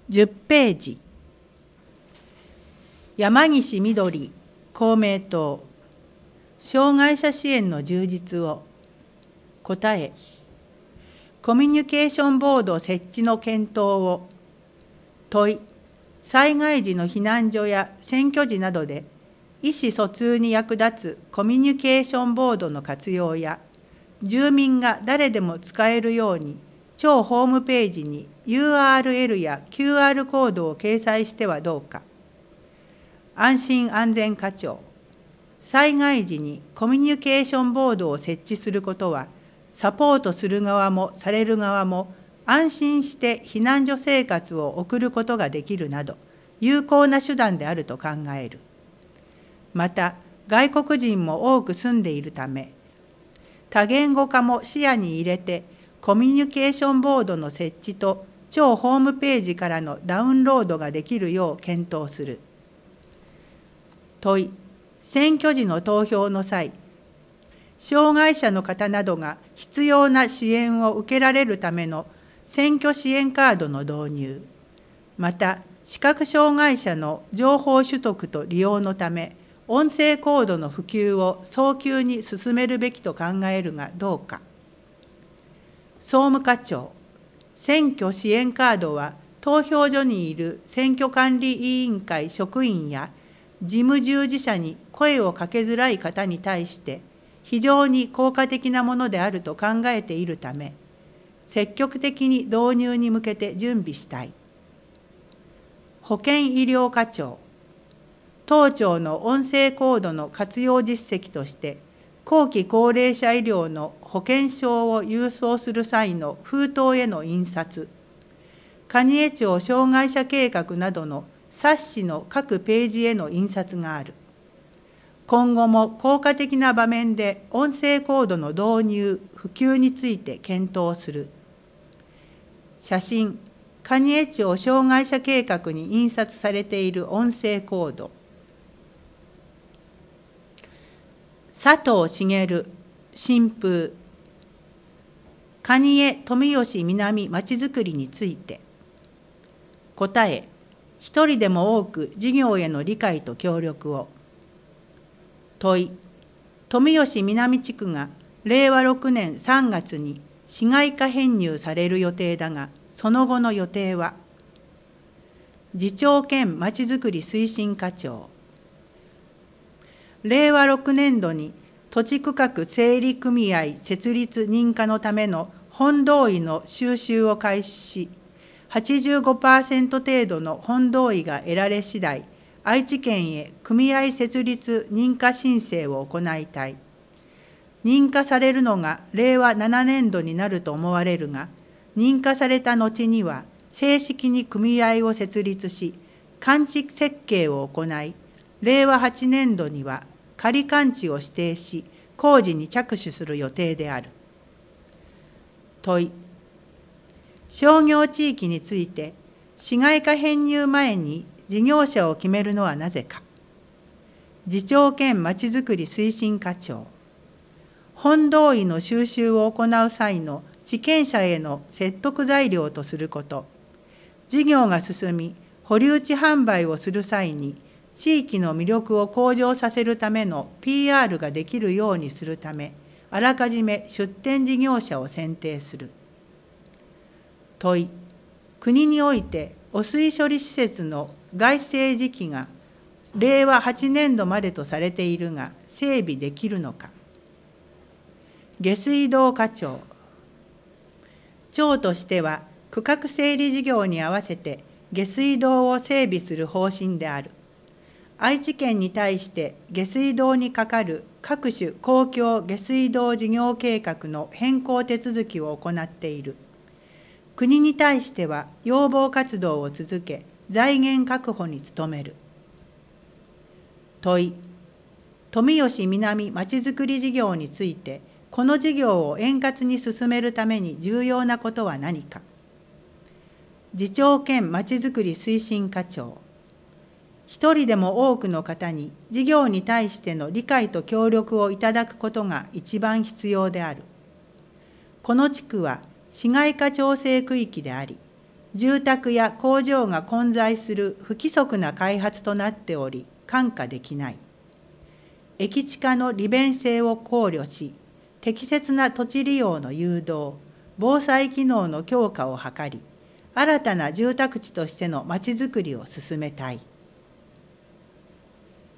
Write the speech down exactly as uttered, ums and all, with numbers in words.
じゅっページ。山岸みどり、公明党。障害者支援の充実を。答え。コミュニケーションボード設置の検討を。問い。災害時の避難所や選挙時などで意思疎通に役立つコミュニケーションボードの活用や、住民が誰でも使えるように庁ホームページに ユーアールエル や キューアール コードを掲載してはどうか。安心安全課長。災害時にコミュニケーションボードを設置することは、サポートする側もされる側も安心して避難所生活を送ることができるなど、有効な手段であると考える。また、外国人も多く住んでいるため、多言語化も視野に入れて、コミュニケーションボードの設置と庁ホームページからのダウンロードができるよう検討する。問い。選挙時の投票の際、障害者の方などが必要な支援を受けられるための選挙支援カードの導入、また視覚障害者の情報取得と利用のため、音声コードの普及を早急に進めるべきと考えるがどうか。総務課長。選挙支援カードは投票所にいる選挙管理委員会職員や事務従事者に声をかけづらい方に対して非常に効果的なものであると考えているため、積極的に導入に向けて準備したい。保健医療課長。当庁の音声コードの活用実績として、後期高齢者医療の保険証を郵送する際の封筒への印刷、蟹江町障害者計画などの冊子の各ページへの印刷がある。今後も効果的な場面で音声コードの導入・普及について検討する。写真、蟹江町障害者計画に印刷されている音声コード。佐藤茂、新風。蟹江富吉南まちづくりについて。答え。一人でも多く事業への理解と協力を。問い。富吉南地区がれいわろくねんさんがつに市街化編入される予定だが、その後の予定は。次長兼まちづくり推進課長。れいわろくねんどに土地区画整理組合設立認可のための本同意の収集を開始し、はちじゅうごパーセント 程度の本同意が得られ次第、愛知県へ組合設立認可申請を行いたい。認可されるのがれいわななねんどになると思われるが、認可された後には正式に組合を設立し、管地設計を行い、れいわはちねんどには仮管地を指定し、工事に着手する予定である。問い。商業地域について、市街化編入前に事業者を決めるのはなぜか。次長兼まちづくり推進課長。本同意の収集を行う際の地権者への説得材料とすること。事業が進み、保留地販売をする際に、地域の魅力を向上させるための ピーアール ができるようにするため、あらかじめ出店事業者を選定する。問い。国において汚水処理施設の概成時期がれいわはちねんどまでとされているが、整備できるのか。下水道課長。町としては区画整理事業に合わせて下水道を整備する方針である。愛知県に対して下水道にかかる各種公共下水道事業計画の変更手続きを行っている。国に対しては要望活動を続け、財源確保に努める。問い。富吉南まちづくり事業について、この事業を円滑に進めるために重要なことは何か。次長兼まちづくり推進課長。一人でも多くの方に事業に対しての理解と協力をいただくことが一番必要である。この地区は市街化調整区域であり、 住宅や工場が混在する不規則な開発となっており、看過できない。駅地下の利便性を考慮し、適切な土地利用の誘導、防災機能の強化を図り、新たな住宅地としてのまちづくりを進めたい。